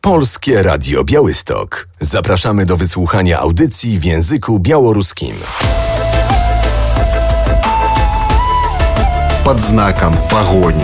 Polskie Radio Białystok. Zapraszamy do wysłuchania audycji w języku białoruskim. Под знаком погони.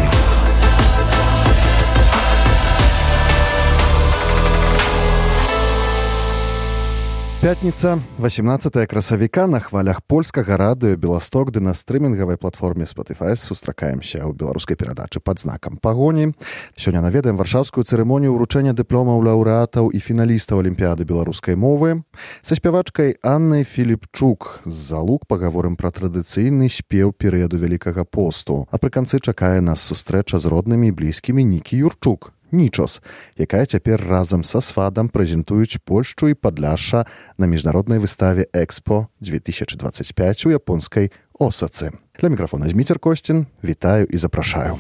Пятница, 18 красавіка, на хвалях польскага радыё Беласток ды на стрымінгавай платформе Spotify сустракаемся ў беларускай перадачы «Пад знакам пагоні». Сёння наведаем варшаўскую цырымонію ўручэння дыпломаў лаўрэатаў і фіналістаў Алімпіяды беларускай мовы. Са спявачкай Аннай Філіпчук з Залук пагаворым пра традыцыйны спеў перыяду Вялікага посту. А пры канцы чакае нас сустрэча з роднымі і блізкімі Нікі Юрчук. Нічос, якая цяпер разам са свадам прэзентуюць Польшчу і Падляшша на міжнароднай выставе «Экспо-2025» у японскай Осацы. Для мікрафона Зміцер Костін. Вітаю і запрашаю.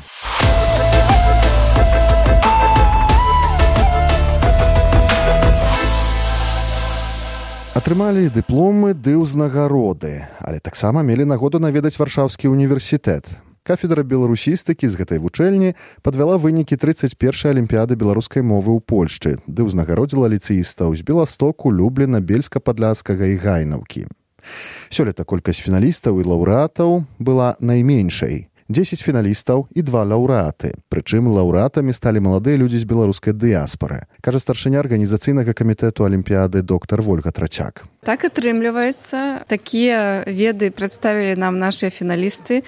Атрымалі дыпломы ды ўзнагароды, але таксама мелі нагоду наведаць Варшаўскі універсітэт. Кафедра беларусістыкі з гэтай вучэльні падвяла вынікі 31-й Алімпіяды беларускай мовы ў Польшчы, ды ўзнагародзіла ліцэістаў з Беластоку, Любліна, Бельска-Падляшскага і Гайнаўкі. Сёлета колькасць фіналістаў і лаўрэатаў была найменшай. 10 фіналістаў і 2 лаўрэаты. Прычым лаўрэатамі сталі маладыя людзі з беларускай дыяспары, кажа старшыня арганізацыйнага камітэту Алімпіяды доктар Вольга Трацяк. Так атрымліваецца. Такія веды прадставілі нам нашыя фіналісты.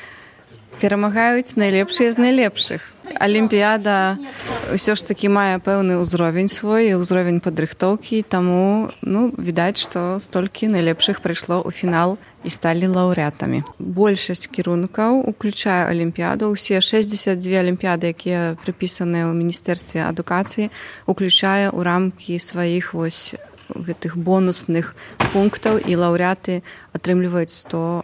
Перамагаюць найлепшыя з найлепшых. Алімпіяда ўсё ж такі мае пэўны ўзровень свой, ўзровень падрыхтоўкі, таму, відаць, што столькі найлепшых прыйшло ў фінал і сталі лаўрэатамі. Большасць кірункаў уключае Алімпіяду. Усе 62 алімпіяды, якія прыпісаныя ў Міністэрстве адукацыі, уключае ў рамкі сваіх гэтых бонусных пунктаў, і лаўрэаты атрымліваюць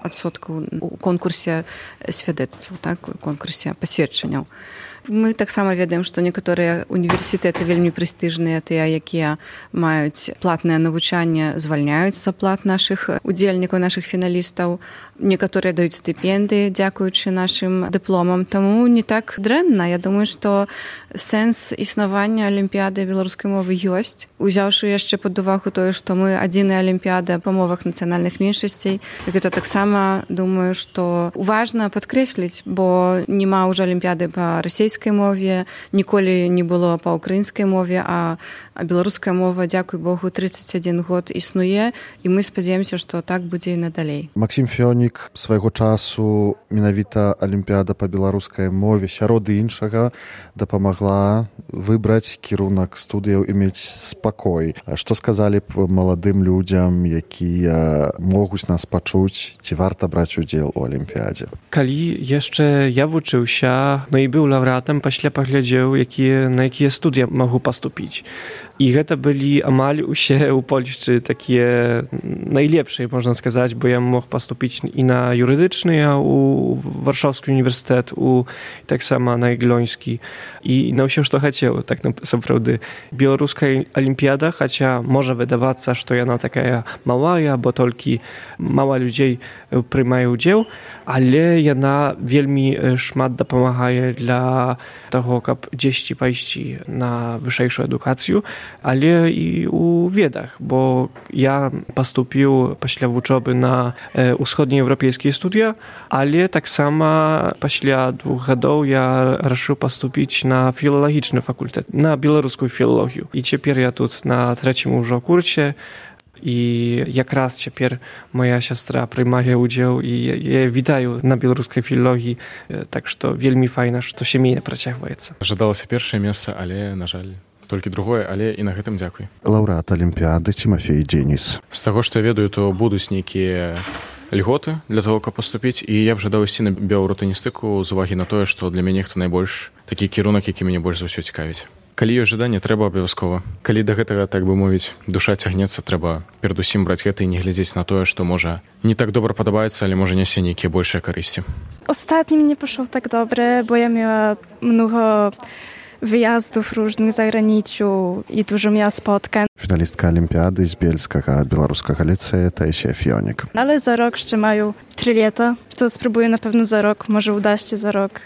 100% у конкурсе свядоцтваў, так, у конкурсе пасведчанняў. Мы таксама ведаем, што некаторыя універсітэты вельмі прэстыжныя, тыя, якія маюць платнае навучанне, звальняюць з аплат нашых удзельнікаў, нашых фіналістаў. Некаторыя даюць стыпендыі, дзякуючы нашым дыпломам. Таму не так дрэнна. Я думаю, што сэнс існавання Алімпіяды беларускай мовы ёсць. Узяўшы яшчэ пад увагу тое, што мы адзіная Алімпіяда па мовах нацыянальных меншасцей, гэта таксама, думаю, што важна падкрэсліць, бо няма ўжо Алімпіяды па расійскай мове, ніколі не было па ўкраінскай мове, а беларуская мова, дзякуй Богу, 31 год існуе, і мы спадзяемся, што так будзе і надалей. Максім Фёнік свайго часу менавіта Алімпіяда па беларускай мове сярод іншага дапамагла выбраць кірунак студыяў і мець спакой. Што сказалі б маладым людзям, якія могуць нас пачуць, ці варта браць удзел у Алімпіядзе? Калі яшчэ я вучыўся, і быў лаўрэатам, пасля паглядзеў, на якія студыі магу паступіць. І гэта былі амаль усе ў Польшчы такія найлепшыя, можна сказаць, бо я мог паступіць і на юрыдычны, у Варшаўскі універсітэт, таксама на Яглоński і на ўсё, што хацеў. Так сапраўды. Беларуская Алімпіяда, хаця можа выдавацца, што яна такая малая, бо толькі мала людзей прымае ўдзел, але яна вельмі шмат дапамагае для таго, каб дзесьці пайсці на вышэйшую адукацыю, але і ў ведах, бо я паступіў пасля вучобы на ўсходнееўрапейскія студыі, але таксама пасля 2 гадоў я рашыў паступіць на філалагічны факультэт, на беларускую філалогію. І цяпер я тут на 3-м ужо курсе, і якраз цяпер моя сястра прымае ўдзел, і я вітаю на беларускай філалогіі, так што вельмі файна, што сямейна працягваецца. Жадалася першае месца, але, на жаль, толькі другое, але і на гэтым дзякуй. Лаўрэат Алімпіяды Тимофей Дзеніс. З таго, што я ведаю, то будуць нейкія льготы для того, каб паступіць, і я б жадаў ісці на біоротаністыку з увагі на тое, што для мяне гэта найбольш такі кірунак, які мяне больш за ўсё цікавіць. Калі ёсць жаданне, трэба абавязкова. Калі да гэтага, так бы мовіць, душа цягнецца, трэба перадусім браць гэта і не глядзець на тое, што можа не так добра падабаецца, але можа нясе нейкія большыя карысці. Ostatnim nie poszło tak dobre, bo ja miała mnogo wyjazdów różnych za granicą i dużo miała spotkań. Finalistka Olimpiady z Bielskiego Białoruskiego Liceum Taisia Fionik. Ale za rok jeszcze mają 3 lata, to spróbuję na pewno za rok, może uda się za rok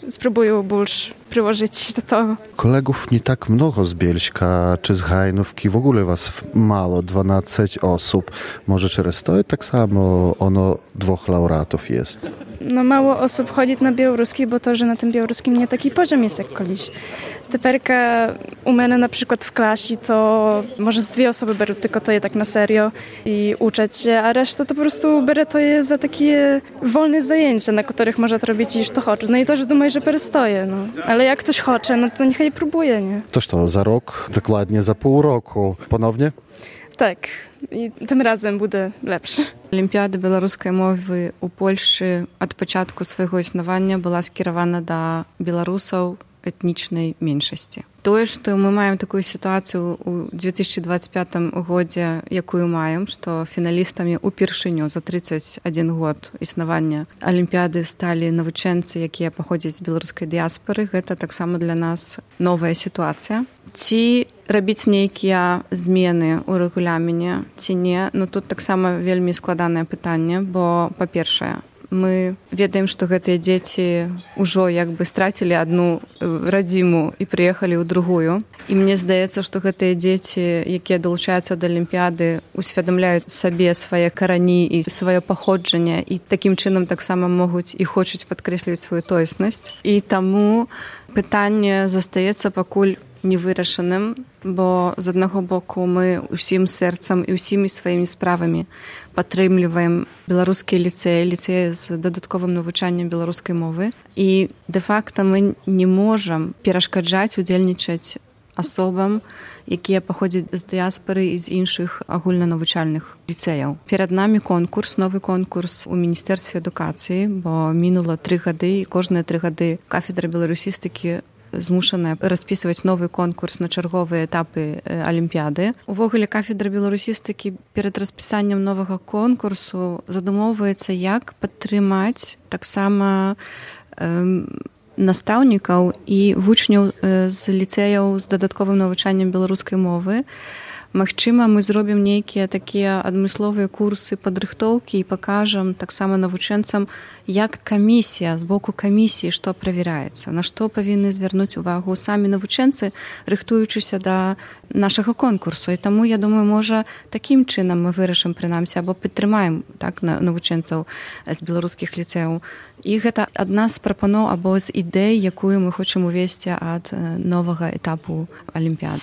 spróbuję больше przyłożyć do tego. Kolegów nie tak mnogo z Bielska czy z Hajnówki, w ogóle was mało, 12 osób. Może через to tak samo ono 2 laureatów jest? No mało osób chodzi na białoruski, bo to, że na tym białoruskim nie taki poziom jest jak kiedyś. Teperka u mnie na przykład w klasie to może z 2 osoby biorą tylko to je tak na serio i uczyć się, a reszta to po prostu bierze to je za takie wolne zajęcia, na których można to robić iż to chce. No i to, że думаю, że perystoje, no. Ale jak ktoś chce, no to niechaj próbuje, nie? To co, za rok, dokładnie za pół roku ponownie? Tak. I tym razem będzie lepszy. Олімпіада беларускай мовы ў Польшы ад пачатку свайго існавання была скіравана да беларусаў этнічнай меншасці. Тое, што мы маем такую сітуацыю ў 2025 годзе, якую маем, што фіналістамі ўпершыню за 31 год існавання Алімпіяды сталі навучэнцы, якія паходзяць з беларускай дыяспары, гэта таксама для нас новая сітуацыя. Ці рабіць нейкія змены ў рэгуляміне, ці не, ну тут таксама вельмі складанае пытанне, бо, па-першае, мы ведаем, што гэтыя дзеці ўжо як бы страцілі адну радзіму і прыехалі ў другую. І мне здаецца, што гэтыя дзеці, якія далучаюцца да Алімпіяды, усвядамляюць сабе свае карані і сваё паходжанне і такім чынам таксама могуць і хочуць падкрэсліваць сваю тоеснасць. І таму пытанне застаецца пакуль невырашаным, бо з аднаго боку мы ўсім сэрцам і ўсімі сваімі справамі падтрымліваем беларускія ліцэі з дадатковым навучаннем беларускай мовы. І дэ-факта мы не можам перашкаджаць удзельнічаць асобам, якія паходзяць з дыяспары і з іншых агульнанавучальных ліцэяў. Перад намі конкурс, новы конкурс у Міністэрстве адукацыі, бо мінула 3 гады, і кожныя 3 гады кафедра беларусістыкі змушаная распісваць новы конкурс на чарговыя этапы Алімпіяды. Увогуле, кафедра беларусістыкі перад распісаннем новага конкурсу задумоўваецца, як падтрымаць таксама настаўнікаў і вучняў з ліцэяў з дадатковым навучаннем беларускай мовы. Магчыма, мы зробім нейкія такія адмысловыя курсы падрыхтоўкі і пакажам таксама навучэнцам, як камісія, з боку камісіі, што правяраецца, на што павінны звярнуць увагу самі навучэнцы, рыхтуючыся да нашага конкурсу. І таму, я думаю, можа, такім чынам мы вырашым, прынамсі, або падтрымаем так, навучэнцаў з беларускіх ліцэяў. І гэта адна з прапаноў або з ідэй, якую мы хочам увесці ад новага этапу Алімпіяды.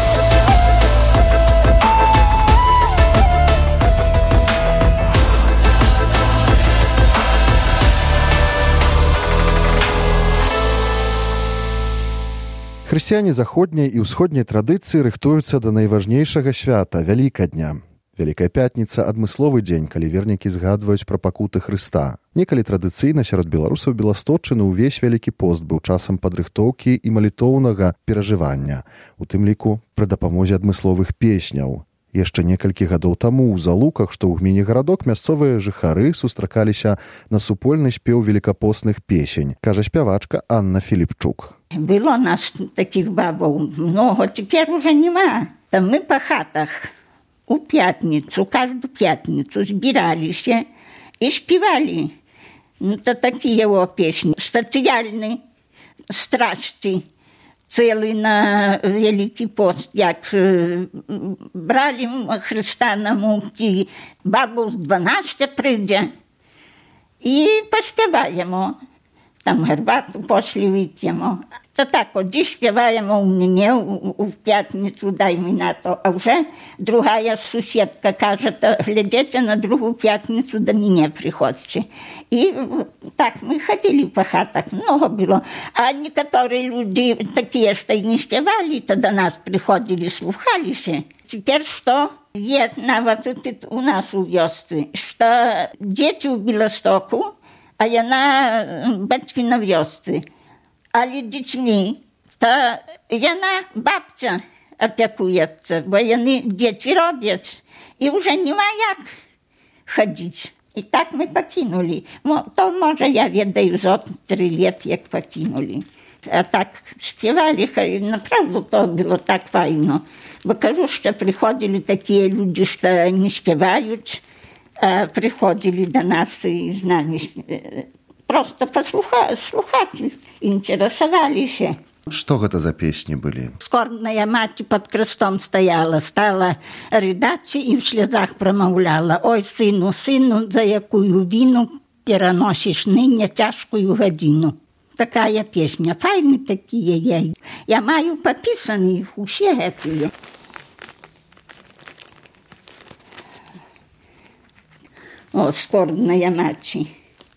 Хрысціяне заходняй і ўсходняй традыцыі рыхтуюцца да найважнейшага свята Вялікадня. Вялікая пятніца – адмысловы дзень, калі вернікі згадваюць пра пакуты Хрыста. Некалі традыцыйна сярод беларусаў Беласточчыны ўвесь Вялікі пост быў часам падрыхтоўкі і малітоўнага перажывання, у тым ліку пры дапамозе адмысловых песняў. Яшчэ некалькі гадоў таму ў Залуках, што ў гміне гарадок, мясцовыя жыхары сустракаліся на супольны спеў великапостных песень, кажа спявачка Анна Філіпчук. Было нас таких бабов много, теперь уже нема. Там мы по хатах у пятницу, каждую пятницу збирались и спевали. Ну, то такие его песни специальные, страсти. Цілий на Великий пост, як брали Христа на муки, бабу з 12 прийде і поспіваємо. Там гарбату пошли вип'ємо. То так, от співаємо у мене в п'ятницю, дай мені на то. А вже другая сусідка каже, глядите на другу п'ятницю до мене приходьте. І так мы ходили по хатах, много было. А некоторые люди, такие, что и не спевали, то до нас приходили, слухались. Теперь что? Есть навіть у нас у вёсцы, что дети у Белостоку, а яна батьки на вёсцы. Але дітьми, то яна бабця опікується, бо вони діти роблять, і вже нема як ходити. І так ми покинули. То, може, я відаю, за 3 лет, як покинули. А так співали, направду, то було так файно. Бо кажу, що приходили такі люди, що не співають, а приходили до нас і з нами просто слухаць, інтарэсаваліся. Што гэта за песні былі? Скорбная маці пад крыстом стаяла, стала рыдаць і ў слязах прамаўляла: «Ой, сыну, сыну, за якую віну пераносіш ныне цяжкую гадзіну». Такая песня. Файны такія яй. Я маю папісаны іх усе гэтыя. О, скорбная маці.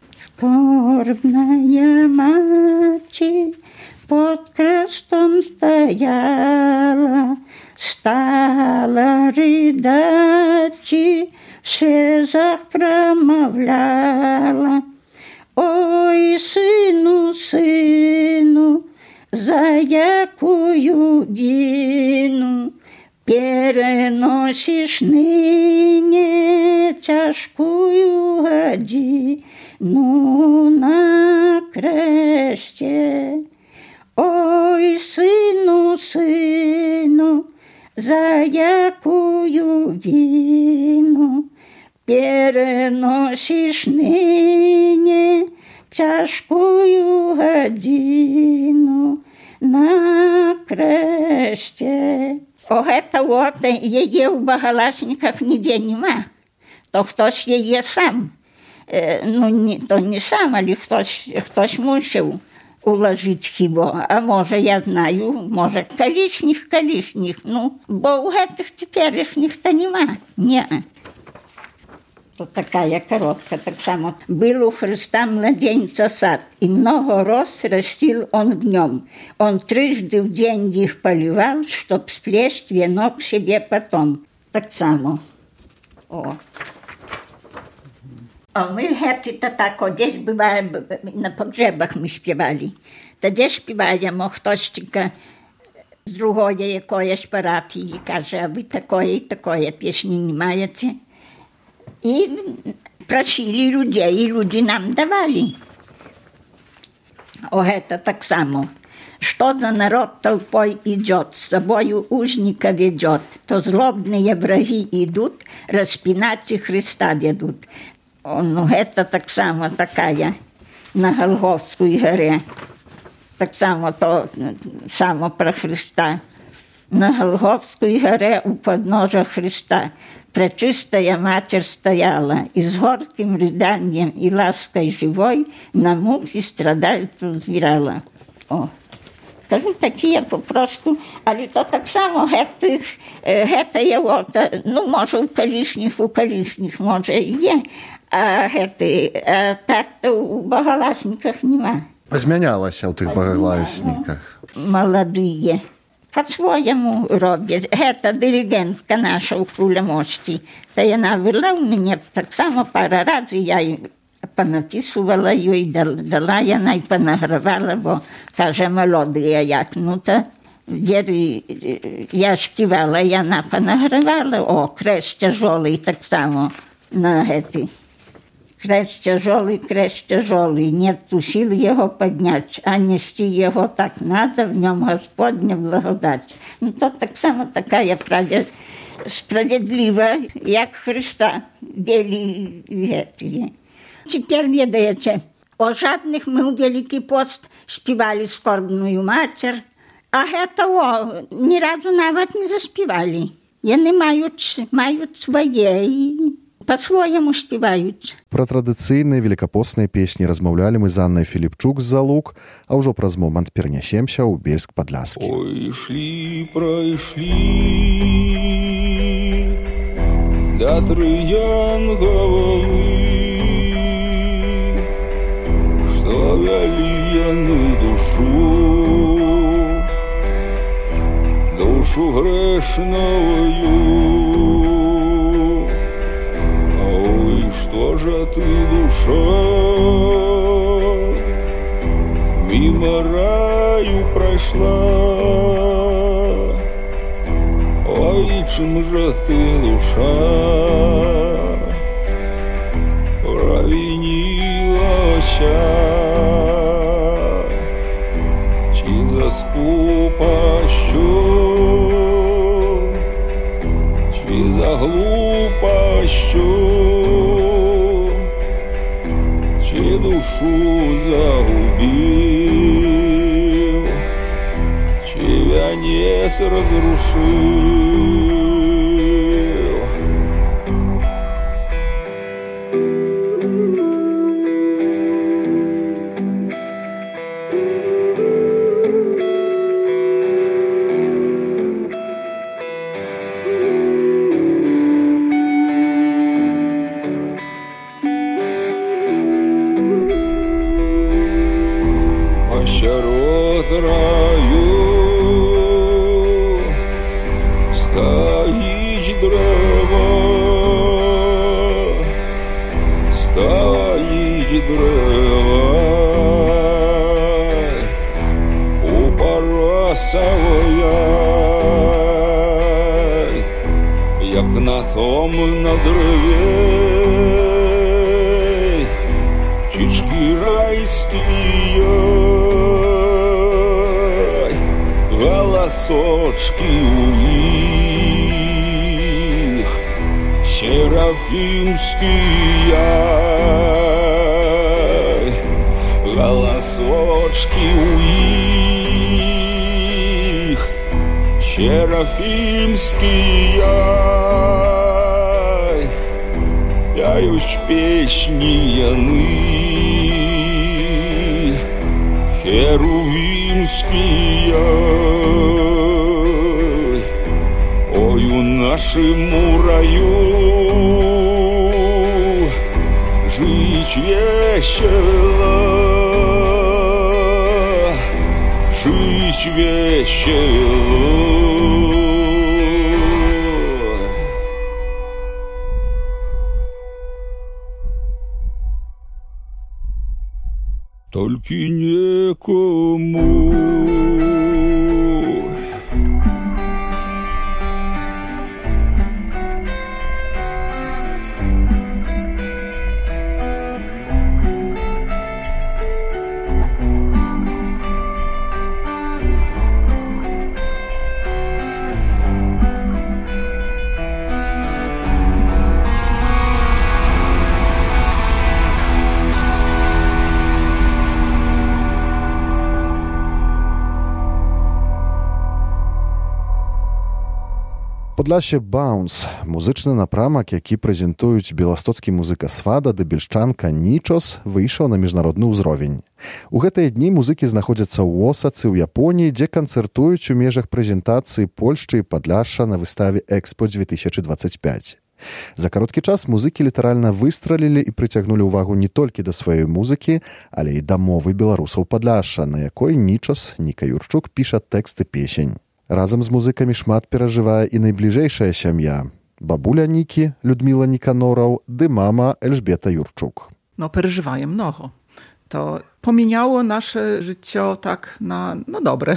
Скорбная маці под крестом стояла, стала рыдать и в слезах промовляла: «Ой, сыну, сыну, за якую вину переносишь ныне тяжкую годину на кресте? Ой, сыну, сыну, за якую вину переносишь ныне тяжкую годину на кресте?» О, гэта вот яе ў багалашніках нідзе нема. То хтось яе сам, то не сам, але хтось мусіў уложить хіба. А може, я знаю, може, калішніх, бо у гэтых цяперашніх то нема. Не. Вот такая коробка, так само. Был у Христа младенца сад, и много роз растил он в нем. Он трижды в день их поливал, чтоб сплесть венок себе потом. Так само. О. А мы гэты-то так, десь бывае, на погребах мы співали. Тоді співаємо, хтось тільки з другої якоїсь парафії каже: «А ви такої і такої пісні не маєте?» И просили людей, и люди нам давали. О, это так само. Что за народ толпой идет, с собою узника ведет, то злобные враги идут, распинать и Христа ведут. Ну, это так само такая на Голгофской горе. Так само то само про Христа. На Голгофской горе у подножия Христа Пречистая Матерь стояла и с горьким рыданием и лаской живой на муки страдальцу взирала. О, кажу, такие попросту, але то так само гэта є, ну, може, у калішніх, може, і є, а так-то у багалашниках нема. Змянялася ў тых багалашниках? Молодые. По-своему роблять. Гэта диригентка наша у Кулямості. Та яна вела у мене так само пару разів, я їй понаписувала їй, дала яна і понагравала, бо каже, мелодія як. Ну, та я співала, яна понагравала. О, крест тяжолий так само на гэты. Крест тяжелый, нету сил его поднять, а нести его так надо, в нем Господня благодать. Ну, то так само такая справедливая, як Христа, вели гэтые. Теперь, ведаете, о жадных мы у Великий пост спевали скорбную Матерь, а гэтого ни разу нават не заспевали. Яны маюць свае і по-своему спеваюць. Пра традыцыйныя великапостныя песні размаўлялі мы з Аннай Філіпчук з-за Лук, а ўжо праз момант пернясемся ў Бельск-Падляскі. Ой, прайшлі вятры янгавалы, што вялі яны душу грэшнавую. Что же ты, душа, мимо раю прошла? Ой, чем же ты, душа, провинилася? Чи за скупостью, чи за глупостью? душу загубил, тебя не разрушил. Сирот раю стоїть древо, стоїть древо, упоросовая, як на том на древе, птички райские, голосочки у них серафимские, голосочки у них серафимские, пяют песни яны херувимские. Ой, у нашему раю жить весело, жить весело. Только некому. Podlasie Bounce – muzyczny напрамак, які прэзентуюць беластоцкі музыка Свада ды бельшчанка Нічос, выйшаў на міжнародны ўзровень. У гэтыя дні музыкі знаходзяцца ў Осацы ў Японіі, дзе канцэртуюць у межах прэзентацыі Польшчы і Падляшша на выставе Экспо-2025. За кароткі час музыкі літаральна выстралілі і прыцягнулі ўвагу не толькі да сваёй музыкі, але і да мовы беларусаў Падляшша, на якой Нічос, Ніка Юрчук, піша тэксты песень. Разам з музыкамі шмат перажывае і найбліжэйшая сям'я. Бабуля Нікі, Людмила Никаноров, dy mama Elżbieta Jurczuk. No, переживаем много. To pomieniało nasze życie tak na dobre.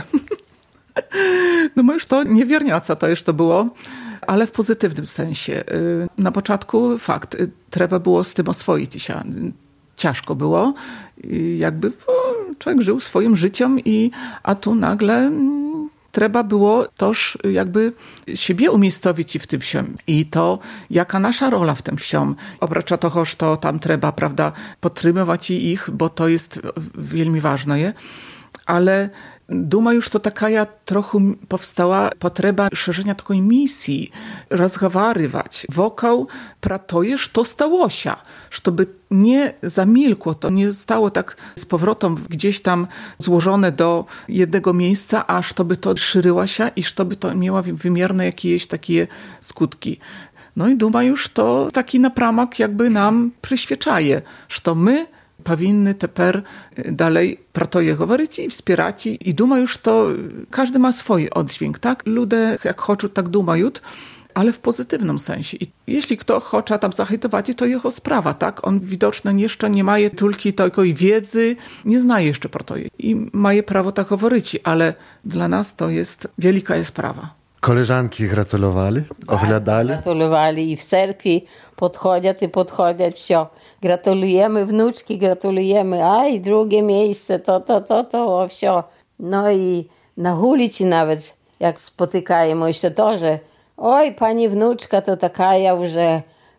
Думаю, что не вернется to, что było, ale w pozytywnym sensie. Na początku fakt, trzeba było z tym oswoić się. Ciężko było. Jakby człowiek żył swoim życiem, a tu nagle trzeba było też jakby siebie umiejscowić w tym wsiom. I to, jaka nasza rola w tym wsiom. Oprócz tego, że to tam trzeba, prawda, podtrzymywać ich, bo to jest wielmi ważne. Ale думаю, что такая trochę powstała potrzeba szerzenia takiej misji, rozmawiać wokół про to, co stało się, żeby nie zamilkło, to nie zostało tak z powrotem gdzieś tam złożone do jednego miejsca, a żeby to szerzyło się i żeby to miało wymierne jakieś takie skutki. No i думаю, że to taki napramak jakby nam przyświecaje, że my powinny teraz dalej про to je говорить i wspierać i думаю, że to każdy ma swój oddźwięk, tak? Ludzie jak chcą, tak думаją, ale w pozytywnym sensie. I jeśli kto chce tam zahejtować, to jego sprawa, tak? On widocznie jeszcze nie ma tylko takiej wiedzy, nie zna jeszcze pro to i ma prawo tak mówić, ale dla nas to jest wielka sprawa. Koleżanki gratulowali, oglądali? Gratulowali i w cerkwi podchodzą, все. Gratulujemy wnuczki, gratulujemy, aj, drugie miejsce, to, все. No i na ulicy nawet, jak spotykajmy się to, że oj, pani wnuczka to taka już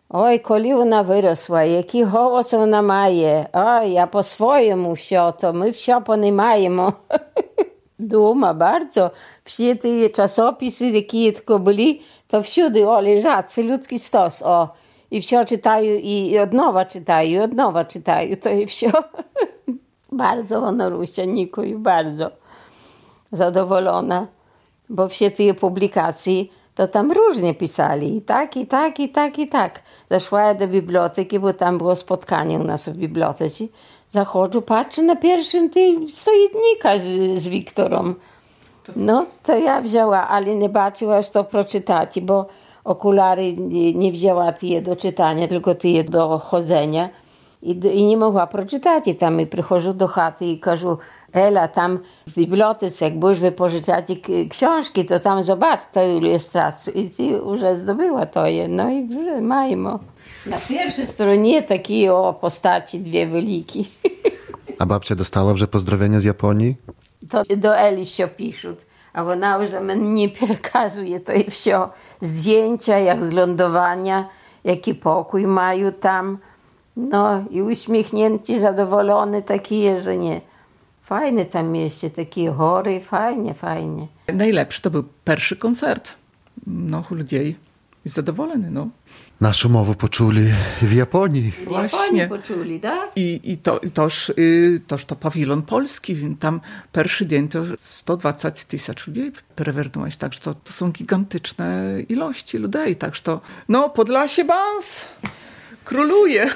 Oj, коли вона виросла, який голос вона має. Oj, ja po swojemu все, to my все понимаємо. Дома bardzo. Всі ті часописи, які tylko byli, to всюди, лежать, це людський стос, І все читаю, і однова читаю, то і все. Bardzo honoruся Nikою, bardzo zadowolona, bo всі ті публікації, to tam różnie pisali. I tak. Zaszła ja do biblioteki, bo tam było spotkanie u nas w bibliotece. Zachodzę, patrzę na pierwszym tym stoitnika z Wiktorem. No, to ja wzięła, ale nie baczyła już to przeczytać, bo okulary nie wzięła je do czytania, tylko je do chodzenia. I nie mogła przeczytać. I tam i przychodzę do chaty i кажу, Ela, tam w bibliotece, jak byś wypożyczać książki, to tam zobacz, to jest czasu. I ty już zdobyła to je. No i mają. Na pierwszej stronie takie postaci dwie wielkie. A babcia dostała już pozdrowienia z Japonii? To do Eli się piszą. A ona już mnie przekazuje to i wszystko. Zdjęcia, jak z lądowania, jaki pokój mają tam. No i uśmiechnięci, zadowolony takie, że nie. Fajne tam mieście, takie hory, fajnie. Najlepszy to był pierwszy koncert. Ludzi zadowolony, Naszą mowę poczuli w Japonii. Właśnie. Poczuli, tak? I toż to pawilon polski, tam pierwszy dzień to 120 000 ludzi przewernuło się, także to są gigantyczne ilości ludzi, także to, Podlasie Bans króluje.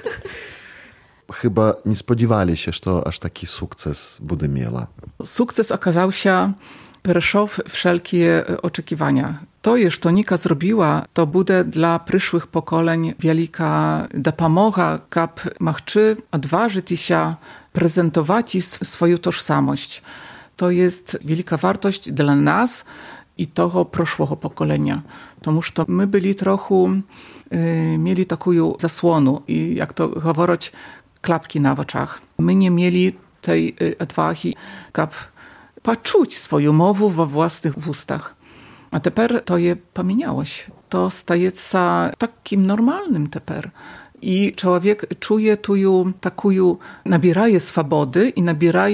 Chyba nie spodziewali się, że aż taki sukces będzie miała. Sukces okazał się przeszł wszelkie oczekiwania. To, co Nika zrobiła, to będzie dla przyszłych pokoleń wielka dopomoga, kap machczy odważyć się prezentować swoją tożsamość. To jest wielka wartość dla nas i tego przyszłego pokolenia. Ponieważ my byli trochę, mieli taką zasłonu i jak to mówić, klapki na oczach. My nie mieli tej odwagi, kap poczuć swoją mowę we własnych ustach. A teraz to je pomieniało się. To staje się takim normalnym teraz. I człowiek czuje taką, nabieraje swobody i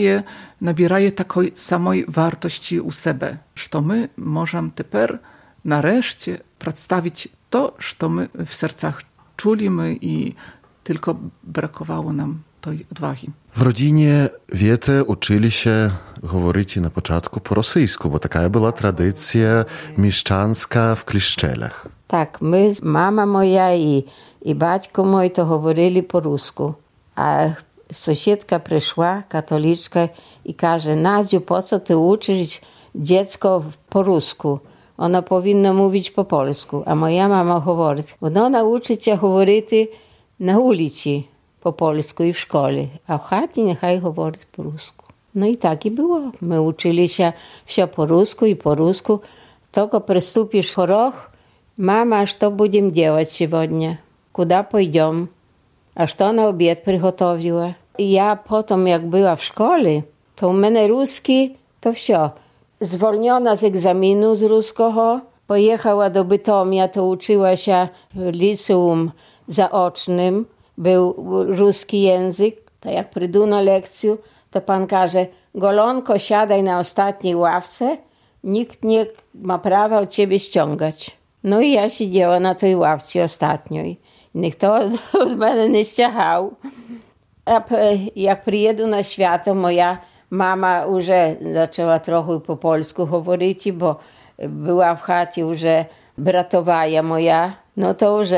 nabieraje takiej samej wartości u siebie, że my możemy teraz nareszcie przedstawić to, co my w sercach czulimy i tylko brakowało nam tej odwagi. W rodzinie wiecie, uczyli się mówić na początku po rosyjsku, bo taka była tradycja mieszczanska w Kliszczelach. Tak, mama moja i baćko mój to mówili po rusku. A sąsiedka przyszła, katoliczka, i każe, Nadziu, po co ty uczysz dziecko po rusku? Ona powinna mówić po polsku. A moja mama mówi, ona nauczy cię mówić na ulicy po polsku i w szkole, a w chacie niechaj mówić po rusku. No i tak i było. My uczyli się все po rusku. Tylko przystąpisz rok, mama, co będziemy делать сегодня? Куда пойдем? A co na obiad przygotowiła? I ja potem, jak była w szkole, to u mnie ruski, to все. Zwolniona z egzaminu z ruskiego, pojechała do Bytomia, to uczyła się w liceum zaocznym, był ruski język, to jak przyjdę na lekcję, to pan każe, Golonko, siadaj na ostatniej ławce, nikt nie ma prawa od ciebie ściągać. No i ja siedziała na tej ławce ostatniej. Nikt to od mnie nie ściągał. A jak przyjedę na świat, to moja mama już zaczęła trochę po polsku mówić, bo była w chacie już bratowaja moja, no to już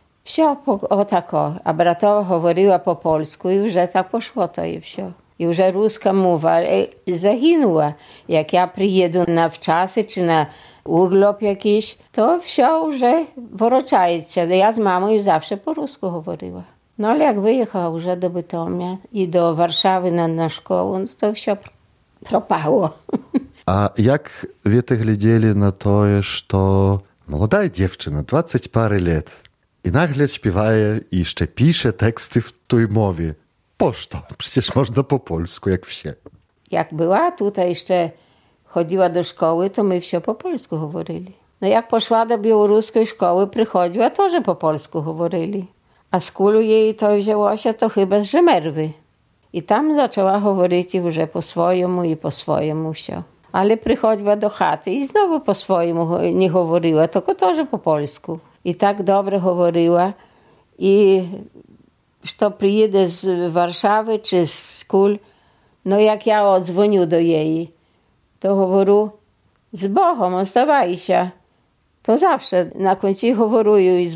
все tako. A bratowa mówiła po polsku i już tak poszło to i все. I już ruska mowa zaginęła. Jak ja przyjedę na wczasy czy na urlop jakiś, to все już wracaje się. Ja z mamą już zawsze po rusku mówiła. No ale jak wyjechała już do Bytomia i do Warszawy na szkołę, to все propało. A jak wy tych глядели na to, że młoda dziewczyna, 20 parę lat, i nagle śpiewaje i jeszcze pisze teksty w tej mowie? Pošto? Przecież można po polsku, jak wsie. Jak była tutaj jeszcze chodziła do szkoły, to my все po polsku mówili. No jak poszła do białoruskiej szkoły, przychodziła, to, że po polsku mówili. A z kulu jej to wzięło się to chyba z Żemerwy. I tam zaczęła mówić już po swojemu się. Ale przychodziła do chaty i znowu po swojemu nie mówiła, tylko to, że po polsku. I tak dobrze mówiła. I że przyjedzie z Warszawy czy z Kul, no jak ja odzwonił do jej, to mówił, z Bohom, ostawaj się. To zawsze na końcu mówił i z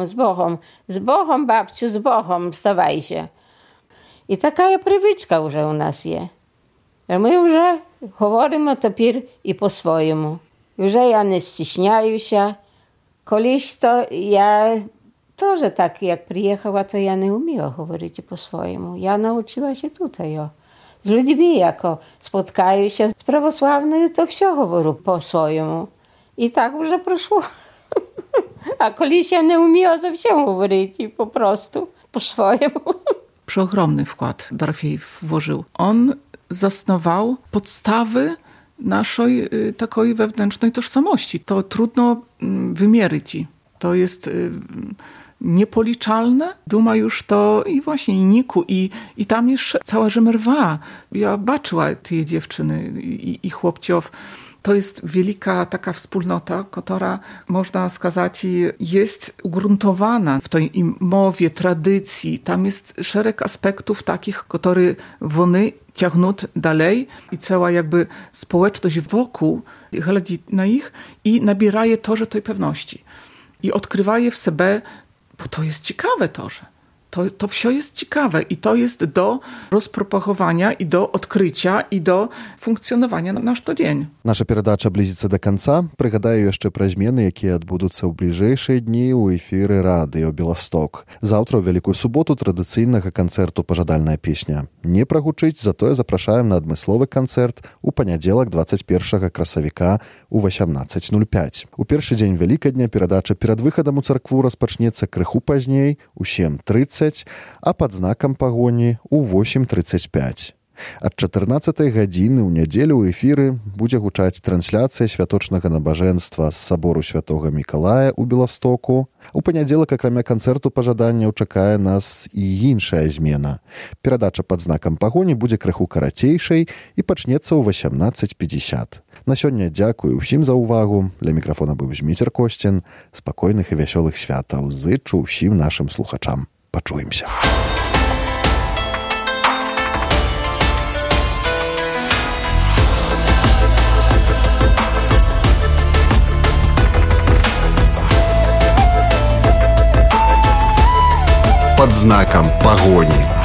Bohom, babciu, z Bohom, wstawaj się. I taka prywyczka już u nas jest. My już mówimy teraz i po swojemu. Już ja nie ściśniaję się. Kiedyś to ja też tak jak przyjechała, to ja nie umiała mówić po swojemu. Ja nauczyła się tutaj. Z ludźmi jako spotkają się z prawosławnymi, to wszystko mówię po swojemu. I tak już proszło. A kiedyś ja nie umiała ze wszystkim mówić po prostu po swojemu. Przeogromny wkład Dorofiejew włożył. On zasnował podstawy naszej takiej wewnętrznej tożsamości. To trudno wymierzyć. To jest niepoliczalne. Duma już to i właśnie i Niku, i tam jeszcze cała Żemerwa. Ja baczyła te dziewczyny i chłopców. To jest wielka taka wspólnota, która, można сказать, jest ugruntowana w tej mowie, tradycji. Tam jest szereg aspektów takich, które one ciągną dalej i cała jakby społeczność wokół gląda na ich i nabieraje torze tej pewności. I odkrywaje w sobie, bo to jest ciekawe torze. To wszystko jest ciekawe i to jest do rozpropagowania i do odkrycia i do funkcjonowania na co dzień. Nasza передача близится до конца. Прыгадаю яшчэ пра змены, якія адбудуцца ў бліжэйшыя дні ў эфіры радыё Беласток. Заўтра ў Вялікую суботу традыцыйнага канцэрту «Пажадальная песня» не прагучыць, затое запрашаем на адмысловы канцэрт у панядзелак 21 красавіка у 18:05. У першы дзень Вялікадня перадача перад выхадам у царкву распачнецца крыху пазней у 7:30, а пад знакам пагоні у 8:35. Ад 14 гадзіны ў нядзелю ў эфіры будзе гучаць трансляцыя святочнага набажэнства з сабору святога Мікалая ў Беластоку. У панядзелак, акрамя канцэрту пажаданняў, чакае нас і іншая змена. Перадача пад знакам пагоні будзе крыху карацейшай і пачнецца ў 18:50. На сёння дзякую ўсім за ўвагу. Для мікрафона быў Зміцер Косцін. Спакойных і вясёлых святаў зычу ўсім нашым слухачам. Пачуемся. Под знаком погони.